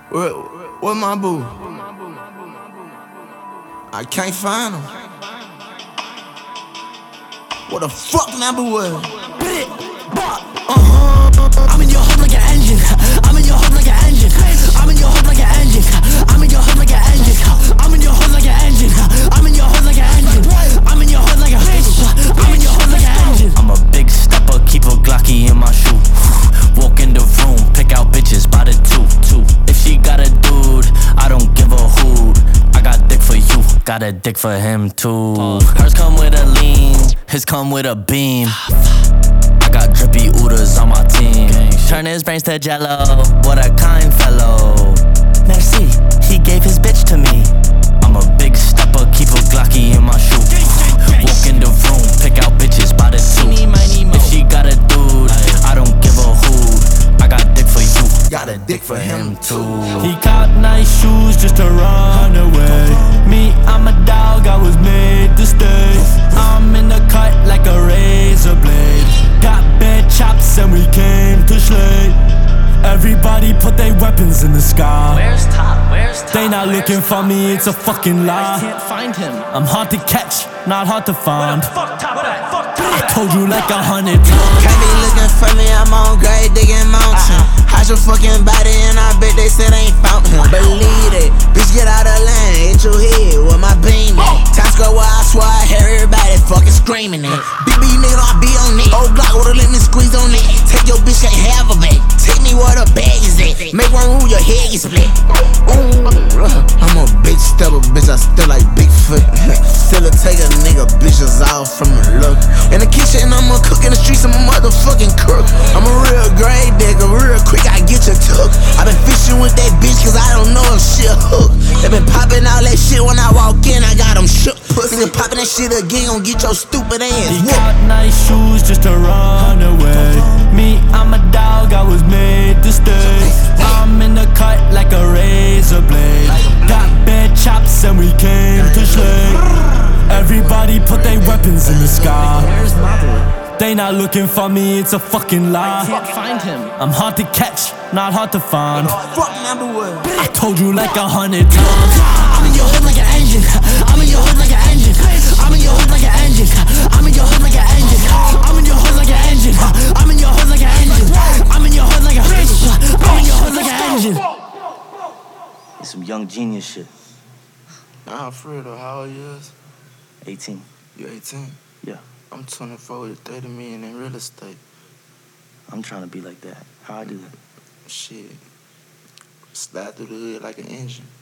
Where my boo? I can't find him. What the fuck my boo was? I'm in your hood like an engine. I'm in your hood like an engine. I'm in your hood like an engine. I'm in your hood like an engine. I'm in your hood like an engine. I'm in your hood like an engine. I'm in your hood like a I'm in your hood like an engine. I'm a big stepper, keep a Glocky in my shoe. Walk in the room, pick out bitches by the two. If she got a dude, I don't give a hoot. I got dick for you, got a dick for him too. Hers come with a lean, his come with a beam. I got drippy oodles on my team. Turn his brains to jello, what a kind fellow. Merci, he gave his bitch to me. I'm a big stepper, keep a Glocky in my shoe. Walk in the room, pick out bitches by the two. If she got a dude, I don't give a hoot. I got dick for you, Got a dick for him too. He got nice shoes just to run away. Me, I'm a dog, I was made to stay. I'm in the cut like a razor blade. Got bad chops and we came to slay. Everybody put their weapons in the sky. Where's Top? Where's Top? They not looking for me, it's a fucking lie. Can't find him. I'm hard to catch, not hard to find. Fuck Top at? Fuck Top I at? told you like 100 times. Can't be looking for me, I'm on grade digging mountain. How's your fucking body and I bet they said ain't found him. Believe it, bitch get out of line, hit your head with my beam at. Time square where I swear I hear everybody fucking screaming it. BB nigga, I be on it. Old Glock would've let me squeeze on it. Take your bitch, can't have a bag. Take me where the bag is at. Make one rule, your head get split. I'm a big stepper, bitch, I still like Bigfoot. Still a take a nigga bitches off from the look. In the kitchen, I'm a cook in the streets, I'm a motherfucking crook. I'm a real grave digger, real quick, I get you took. I been fishing with that bitch, cause I don't know if she a hook. They been popping all that shit when I walk in, I got them shook. Pussy popping that shit again, gon' get your stupid ass He whooped. got nice shoes just to run away. Me, I'm a dog, I was made to stay. I'm in the cut like a razor blade. Got bad chops and we came to slay. Everybody put their weapons in the sky. Where's Mabu? They not looking for me, it's a fucking lie. Can't find him. I'm hard to catch, not hard to find. Fuck number one. I told you like 100 times. I'm in your hood like an engine. I'm in your hood like an engine. I'm in your hood like an engine. I'm in your hood like an engine. I'm in your hood like an engine. I'm in your hood like an engine. I'm in your hood like a I'm in your hood like an engine. It's some young genius shit. Nah, for real though, how old you is? 18. You 18? Yeah, I'm 24 with 30 million in real estate. I'm trying to be like that. How I do that? Shit. Slide through the hood like an engine.